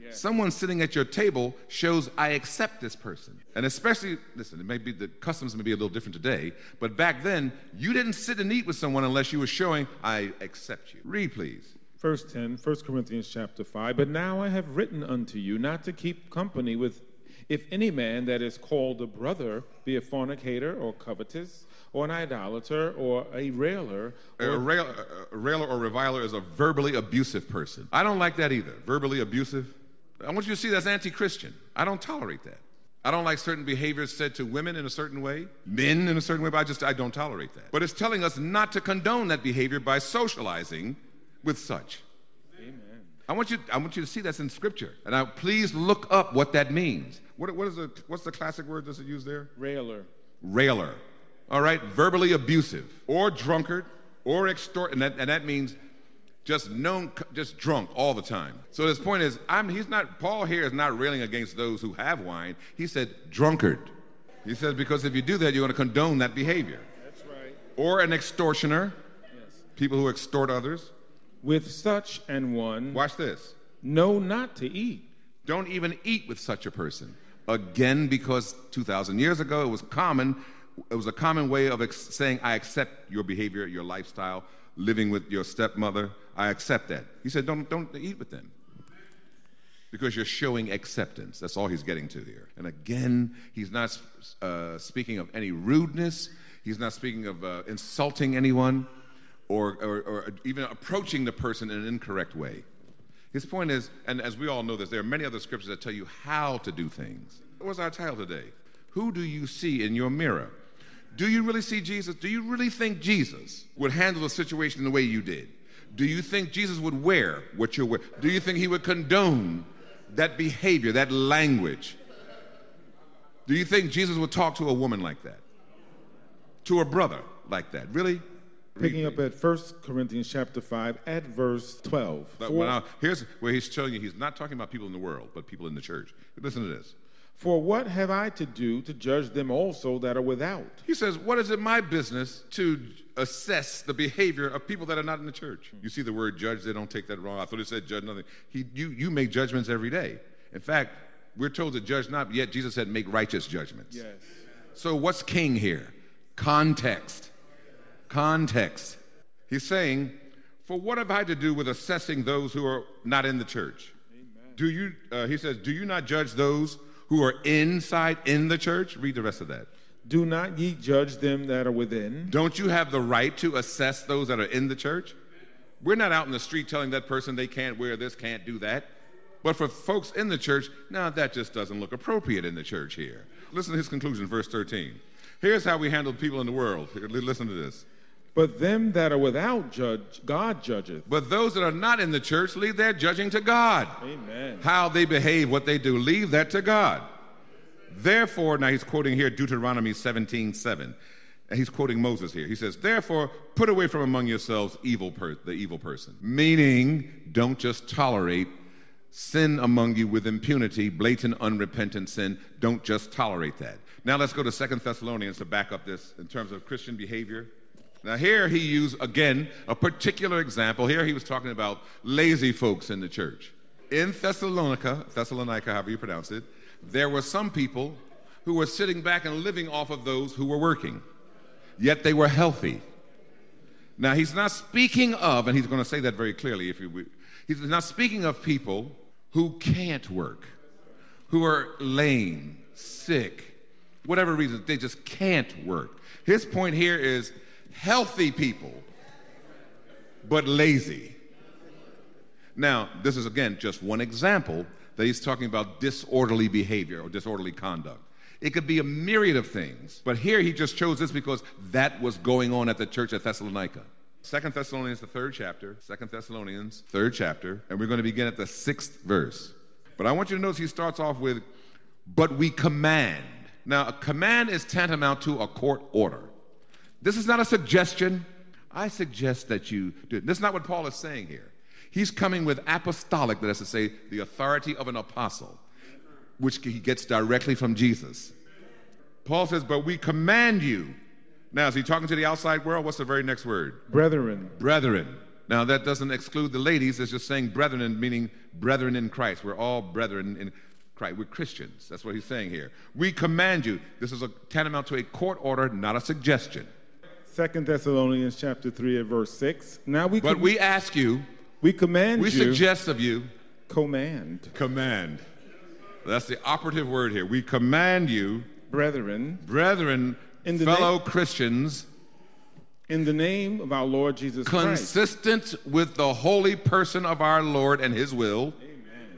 Someone sitting at your table shows I accept this person. And especially, listen, it may be the customs may be a little different today, but back then, you didn't sit and eat with someone unless you were showing I accept you. Read, please. Verse 10, 1 Corinthians chapter 5, but now I have written unto you not to keep company with, if any man that is called a brother be a fornicator or covetous, or an idolater, or a railer. A railer or reviler is a verbally abusive person. I don't like that either. Verbally abusive. I want you to see that's anti-Christian. I don't tolerate that. I don't like certain behaviors said to women in a certain way, men in a certain way, but I don't tolerate that. But it's telling us not to condone that behavior by socializing with such. Amen. I want you to see that's in Scripture. And now please look up what that means. What's the classic word that's used there? Railer. Railer. All right, verbally abusive, or drunkard, or extort, and that means just drunk all the time. So his point is, Paul here is not railing against those who have wine. He said drunkard. He says because if you do that, you're going to condone that behavior. That's right. Or an extortioner. Yes. People who extort others. With such an one. Watch this. Know not to eat. Don't even eat with such a person. Again, because 2,000 years ago it was a common way of saying, I accept your behavior, your lifestyle, living with your stepmother. I accept that. He said, don't eat with them. Because you're showing acceptance. That's all he's getting to here. And again, he's not speaking of any rudeness. He's not speaking of insulting anyone or even approaching the person in an incorrect way. His point is, and as we all know this, there are many other scriptures that tell you how to do things. What's our title today? Who do you see in your mirror? Do you really see Jesus? Do you really think Jesus would handle the situation the way you did? Do you think Jesus would wear what you're wearing? Do you think he would condone that behavior, that language? Do you think Jesus would talk to a woman like that? To a brother like that? Really? Picking up at 1 Corinthians chapter 5 at verse 12. Now, here's where he's showing you he's not talking about people in the world, but people in the church. Listen to this. For what have I to do to judge them also that are without? He says, what is it my business to assess the behavior of people that are not in the church? You see the word judge, they don't take that wrong. I thought he said judge nothing. You make judgments every day. In fact, we're told to judge not, yet Jesus said make righteous judgments. Yes. So what's king here? Context. Context. He's saying, for what have I to do with assessing those who are not in the church? Amen. He says, do you not judge those who are inside in the church? Read the rest of that. Do not ye judge them that are within? Don't you have the right to assess those that are in the church? We're not out in the street telling that person they can't wear this, can't do that. But for folks in the church, now that just doesn't look appropriate in the church here. Listen to his conclusion, verse 13. Here's how we handle people in the world. Listen to this. But them that are without judge, God judgeth. But those that are not in the church, leave their judging to God. Amen. How they behave, what they do, leave that to God. Therefore, now he's quoting here Deuteronomy 17:7. And he's quoting Moses here. He says, therefore, put away from among yourselves the evil person. Meaning, don't just tolerate sin among you with impunity, blatant, unrepentant sin. Don't just tolerate that. Now let's go to 2 Thessalonians to back up this in terms of Christian behavior. Now here he used, again, a particular example. Here he was talking about lazy folks in the church. In Thessalonica, however you pronounce it, there were some people who were sitting back and living off of those who were working, yet they were healthy. Now he's not speaking of, and he's going to say that very clearly, he's not speaking of people who can't work, who are lame, sick, whatever reason, they just can't work. His point here is healthy people, but lazy. Now, this is, again, just one example that he's talking about disorderly behavior or disorderly conduct. It could be a myriad of things, but here he just chose this because that was going on at the church at Thessalonica. 2 Thessalonians, the third chapter, 2 Thessalonians, third chapter, and we're going to begin at the 6th verse. But I want you to notice he starts off with, but we command. Now, a command is tantamount to a court order. This is not a suggestion. I suggest that you do it. This is not what Paul is saying here. He's coming with apostolic, that is to say, the authority of an apostle, which he gets directly from Jesus. Paul says, but we command you. Now, is he talking to the outside world? What's the very next word? Brethren. Brethren. Now, that doesn't exclude the ladies. It's just saying brethren, meaning brethren in Christ. We're all brethren in Christ. We're Christians. That's what he's saying here. We command you. This is tantamount to a court order, not a suggestion. 2 Thessalonians chapter 3 and verse 6. Now we ask you. We command we you. We suggest of you. Command. Command. That's the operative word here. We command you. Brethren. Fellow Christians. In the name of our Lord Jesus Christ. Consistent with the holy person of our Lord and his will. Amen.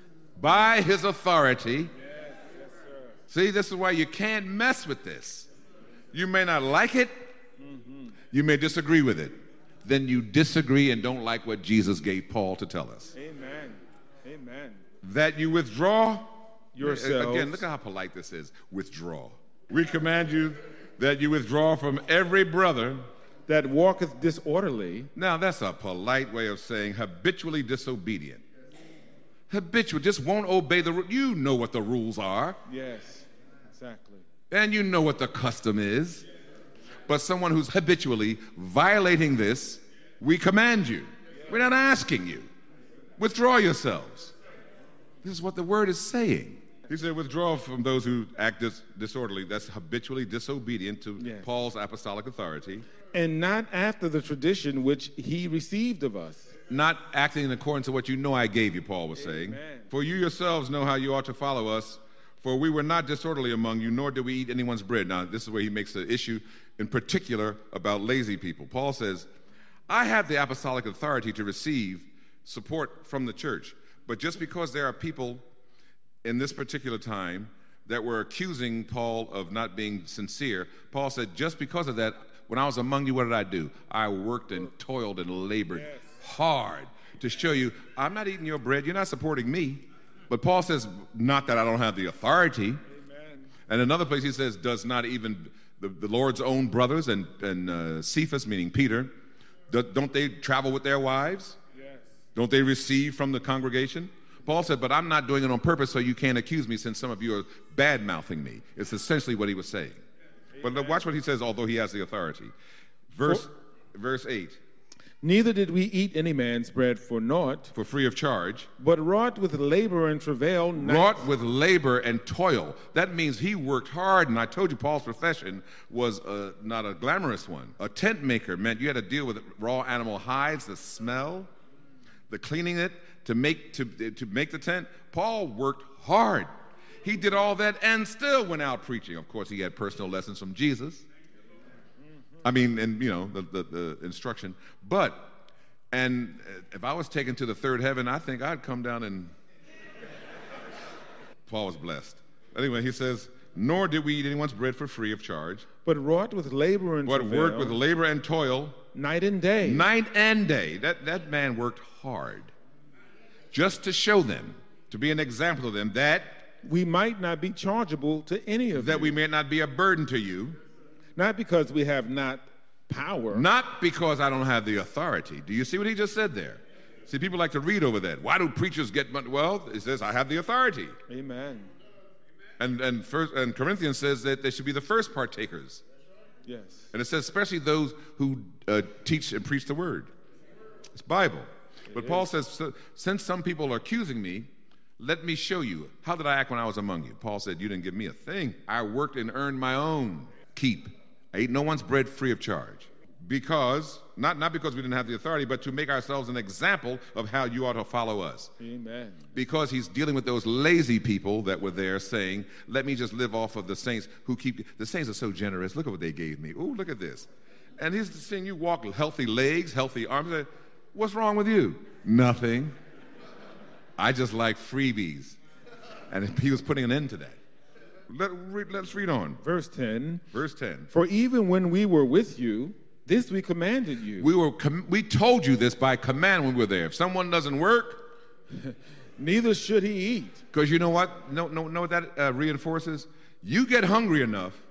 By his authority. Yes, sir. See, this is why you can't mess with this. You may not like it. You may disagree with it. Then you disagree and don't like what Jesus gave Paul to tell us. Amen. Amen. That you withdraw yourselves. Again, look at how polite this is. Withdraw. We command you that you withdraw from every brother that walketh disorderly. Now, that's a polite way of saying habitually disobedient. Habitual, just won't obey the rules. You know what the rules are. Yes, exactly. And you know what the custom is. But someone who's habitually violating this, we command you. We're not asking you. Withdraw yourselves. This is what the word is saying. He said, withdraw from those who act disorderly. That's habitually disobedient to Paul's apostolic authority. And not after the tradition which he received of us. Not acting in accordance to what you know I gave you, Paul was saying. For you yourselves know how you ought to follow us. For we were not disorderly among you, nor did we eat anyone's bread. Now, this is where he makes an issue in particular about lazy people. Paul says, I have the apostolic authority to receive support from the church. But just because there are people in this particular time that were accusing Paul of not being sincere, Paul said, just because of that, when I was among you, what did I do? I worked and toiled and labored hard to show you, I'm not eating your bread, you're not supporting me. But Paul says, not that I don't have the authority. Amen. And another place he says, does not even the Lord's own brothers and Cephas, meaning Peter, don't they travel with their wives? Yes. Don't they receive from the congregation? Paul said, but I'm not doing it on purpose so you can't accuse me since some of you are bad-mouthing me. It's essentially what he was saying. Amen. But watch what he says, although he has the authority. Verse 8. Neither did we eat any man's bread for naught. For free of charge. But wrought with labor and travail. Wrought with labor and toil. That means he worked hard. And I told you Paul's profession was not a glamorous one. A tent maker meant you had to deal with raw animal hides, the smell, the cleaning it to make the tent. Paul worked hard. He did all that and still went out preaching. Of course, he had personal lessons from Jesus. I mean, and you know, the instruction. But, and if I was taken to the third heaven, I think I'd come down and Paul was blessed. Anyway, he says, nor did we eat anyone's bread for free of charge. But wrought with labor and travail. But worked with labor and toil. Night and day. Night and day. That man worked hard. Just to show them, to be an example of them, that we might not be chargeable to any of you. That we may not be a burden to you. Not because we have not power. Not because I don't have the authority. Do you see what he just said there? See, people like to read over that. Why do preachers get money? Well, it says, I have the authority. Amen. And Corinthians says that they should be the first partakers. Yes. And it says especially those who teach and preach the word. It's Bible. But Paul says, since some people are accusing me, let me show you. How did I act when I was among you? Paul said, you didn't give me a thing. I worked and earned my own keep. I ate no one's bread free of charge. Because, not because we didn't have the authority, but to make ourselves an example of how you ought to follow us. Amen. Because he's dealing with those lazy people that were there saying, let me just live off of the saints who the saints are so generous. Look at what they gave me. Ooh, look at this. And he's seeing you walk healthy legs, healthy arms. What's wrong with you? Nothing. I just like freebies. And he was putting an end to that. Let's read on. Verse 10. Verse 10. For even when we were with you, this we commanded you. We told you this by command when we were there. If someone doesn't work, neither should he eat. Because you know what? Know what that reinforces? You get hungry enough,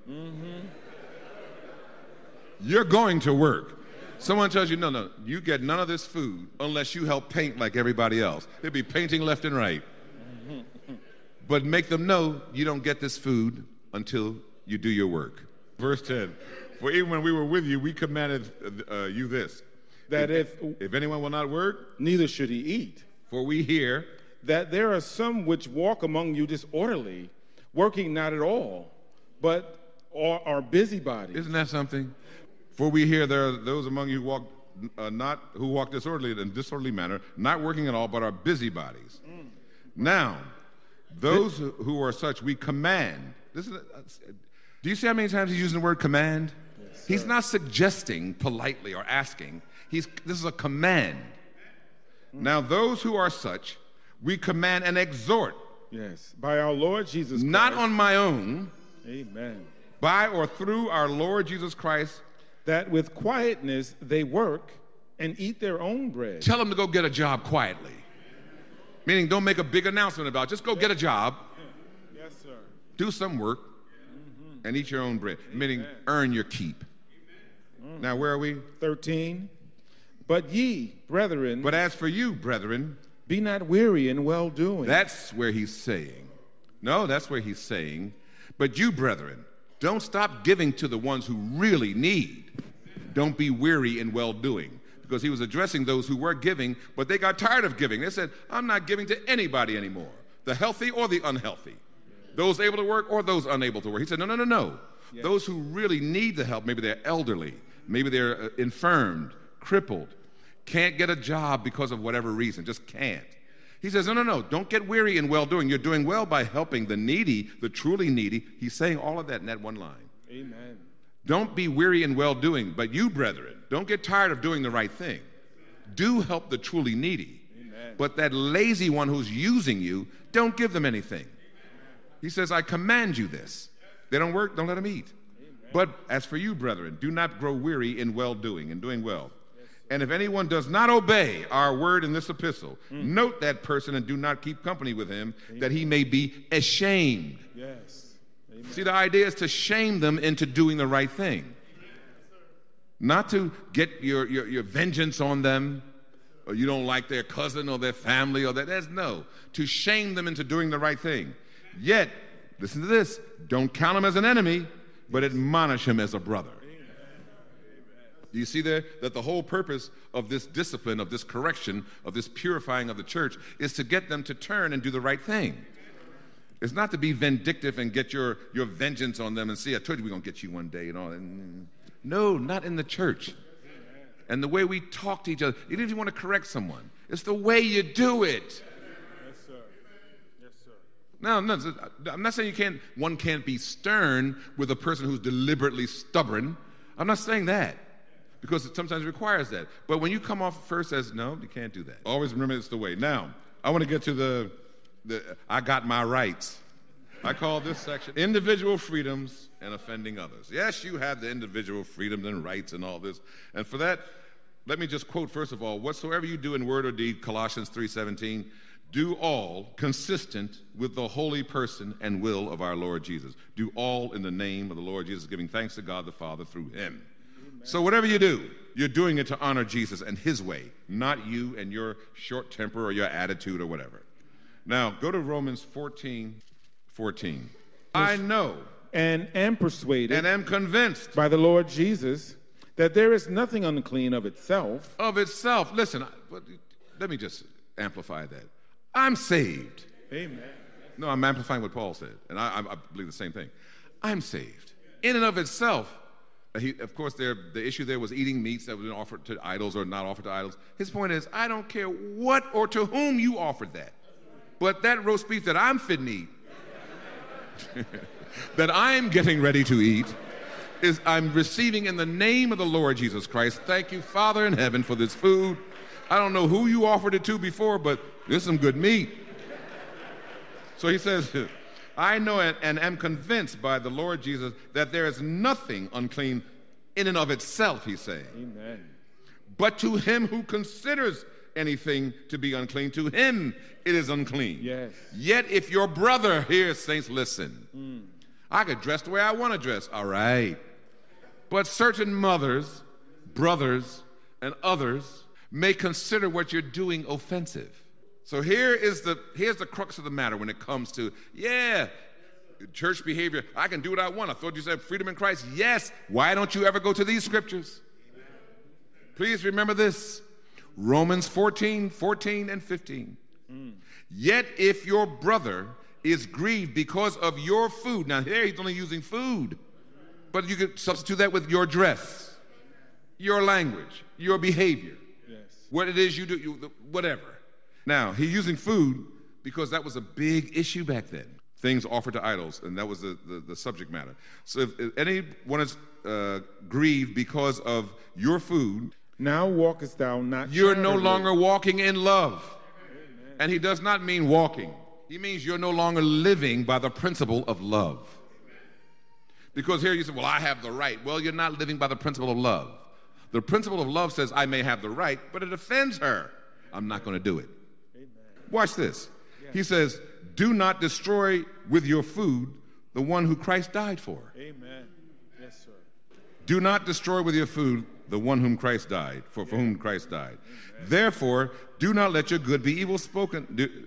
you're going to work. Someone tells you, no, you get none of this food unless you help paint like everybody else. They'll be painting left and right. But make them know you don't get this food until you do your work. Verse 10, for even when we were with you, we commanded you this. that if anyone will not work, neither should he eat. For we hear that there are some which walk among you disorderly, working not at all, but are busybodies. Isn't that something? For we hear there are those among you who walk disorderly in disorderly manner, not working at all, but are busybodies. Now, those who are such, we command. Do you see how many times he's using the word command? Yes, he's not suggesting politely or asking. This is a command. Now, those who are such, we command and exhort. Yes, by our Lord Jesus Christ. Not on my own. Amen. By or through our Lord Jesus Christ. That with quietness they work and eat their own bread. Tell them to go get a job quietly. Meaning don't make a big announcement about it. Just go get a job. Yes, sir. Do some work and eat your own bread. Meaning earn your keep. Now, where are we? 13. But ye, brethren. But as for you, brethren. Be not weary in well-doing. That's where he's saying. No, that's where he's saying. But you, brethren, don't stop giving to the ones who really need. Don't be weary in well-doing. Because he was addressing those who were giving, but they got tired of giving. They said, I'm not giving to anybody anymore, the healthy or the unhealthy, those able to work or those unable to work. He said, no. Yes. Those who really need the help, maybe they're elderly, maybe they're infirmed, crippled, can't get a job because of whatever reason, just can't. He says, no, don't get weary in well-doing. You're doing well by helping the needy, the truly needy. He's saying all of that in that one line. Amen. Don't be weary in well-doing, but you, brethren, don't get tired of doing the right thing. Do help the truly needy. Amen. But that lazy one who's using you, don't give them anything. He says, I command you this. They don't work, don't let them eat. Amen. But as for you, brethren, do not grow weary in well-doing and doing well. And if anyone does not obey our word in this epistle, note that person and do not keep company with him, that he may be ashamed. Yes. Amen. See, the idea is to shame them into doing the right thing. Not to get your vengeance on them, or you don't like their cousin or their family or that. No. To shame them into doing the right thing. Yet, listen to this, don't count him as an enemy, but admonish him as a brother. Do you see there that the whole purpose of this discipline, of this correction, of this purifying of the church is to get them to turn and do the right thing. It's not to be vindictive and get your vengeance on them and see, I told you we're going to get you one day and all that. No, not in the church. And the way we talk to each other, even if you want to correct someone, it's the way you do it. Yes, sir. Yes, sir. No, I'm not saying one can't be stern with a person who's deliberately stubborn. I'm not saying that. Because it sometimes requires that. But when you come off first as, no, you can't do that. Always remember it's the way. Now, I want to get to the I got my rights. I call this section individual freedoms and offending others. Yes, you have the individual freedoms and rights and all this. And for that, let me just quote first of all, whatsoever you do in word or deed, Colossians 3:17, do all consistent with the holy person and will of our Lord Jesus. Do all in the name of the Lord Jesus, giving thanks to God the Father through him. So whatever you do, you're doing it to honor Jesus and his way, not you and your short temper or your attitude or whatever. Now, go to Romans 14:14. I know and am persuaded and am convinced by the Lord Jesus that there is nothing unclean of itself. Of itself. Listen, let me just amplify that. I'm saved. Amen. No, I'm amplifying what Paul said, and I believe the same thing. I'm saved. In and of itself. Of course, the issue there was eating meats that were offered to idols or not offered to idols. His point is, I don't care what or to whom you offered that. But that roast beef that I'm fitting to eat, that I'm getting ready to eat, is I'm receiving in the name of the Lord Jesus Christ. Thank you, Father in heaven, for this food. I don't know who you offered it to before, but there's some good meat. So he says, I know and am convinced by the Lord Jesus that there is nothing unclean in and of itself, he's saying. Amen. But to him who considers anything to be unclean, to him it is unclean. Yes. Yet if your brother, here, saints, listen. I could dress the way I want to dress. All right. But certain mothers, brothers, and others may consider what you're doing offensive. So here's the crux of the matter when it comes to, church behavior. I can do what I want. I thought you said freedom in Christ. Yes. Why don't you ever go to these scriptures? Please remember this. Romans 14 and 15. Yet if your brother is grieved because of your food. Now here he's only using food. But you could substitute that with your dress, your language, your behavior, what it is you do, whatever. Now, he's using food because that was a big issue back then. Things offered to idols, and that was the subject matter. So if anyone is grieved because of your food, now walkest thou not you're no charitably. longer walking in love. Amen. And he does not mean walking. He means you're no longer living by the principle of love. Because here you say, well, I have the right. Well, you're not living by the principle of love. The principle of love says I may have the right, but it offends her. I'm not going to do it. Amen. Watch this. Yes. He says, do not destroy with your food the one who Christ died for. Amen. Yes, sir. Do not destroy with your food the one whom Christ died, for whom Christ died. Amen. Therefore, do not let your good be evil spoken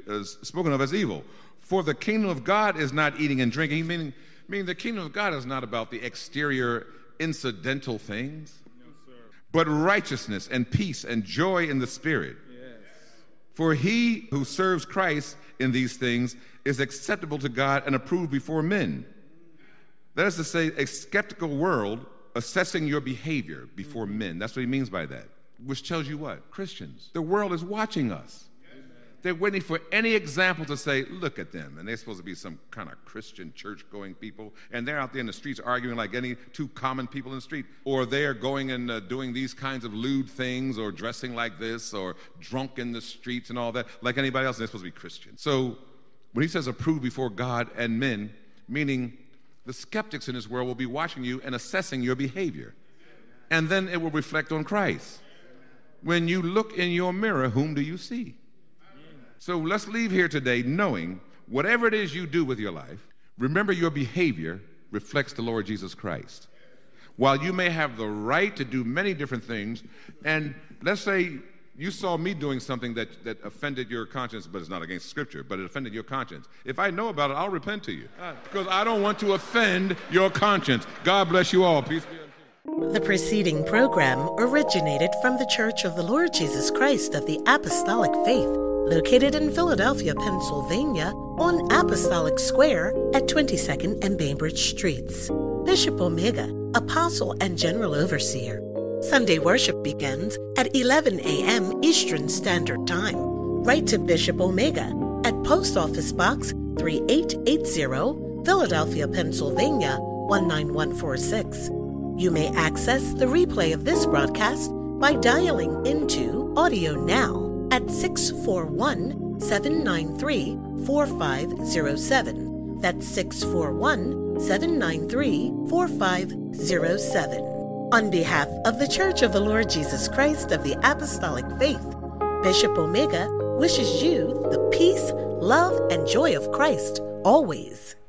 of as evil. For the kingdom of God is not eating and drinking, meaning the kingdom of God is not about the exterior incidental things, but righteousness and peace and joy in the Spirit. Yes. For he who serves Christ in these things is acceptable to God and approved before men. That is to say, a skeptical world assessing your behavior before men. That's what he means by that. Which tells you what? Christians. The world is watching us. They're waiting for any example to say, look at them. And they're supposed to be some kind of Christian church-going people. And they're out there in the streets arguing like any two common people in the street. Or they're going and doing these kinds of lewd things or dressing like this or drunk in the streets and all that like anybody else. And they're supposed to be Christian. So when he says approved before God and men, meaning the skeptics in this world will be watching you and assessing your behavior. And then it will reflect on Christ. When you look in your mirror, whom do you see? So let's leave here today knowing whatever it is you do with your life, remember your behavior reflects the Lord Jesus Christ. While you may have the right to do many different things, and let's say you saw me doing something that offended your conscience, but it's not against Scripture, but it offended your conscience. If I know about it, I'll repent to you because I don't want to offend your conscience. God bless you all. Peace be unto you. The preceding program originated from the Church of the Lord Jesus Christ of the Apostolic Faith, located in Philadelphia, Pennsylvania, on Apostolic Square at 22nd and Bainbridge Streets. Bishop Omega, Apostle and General Overseer. Sunday worship begins at 11 a.m. Eastern Standard Time. Write to Bishop Omega at Post Office Box 3880, Philadelphia, Pennsylvania 19146. You may access the replay of this broadcast by dialing into Audio Now at 641-793-4507. That's 641-793-4507. On behalf of the Church of the Lord Jesus Christ of the Apostolic Faith, Bishop Omega wishes you the peace, love, and joy of Christ always.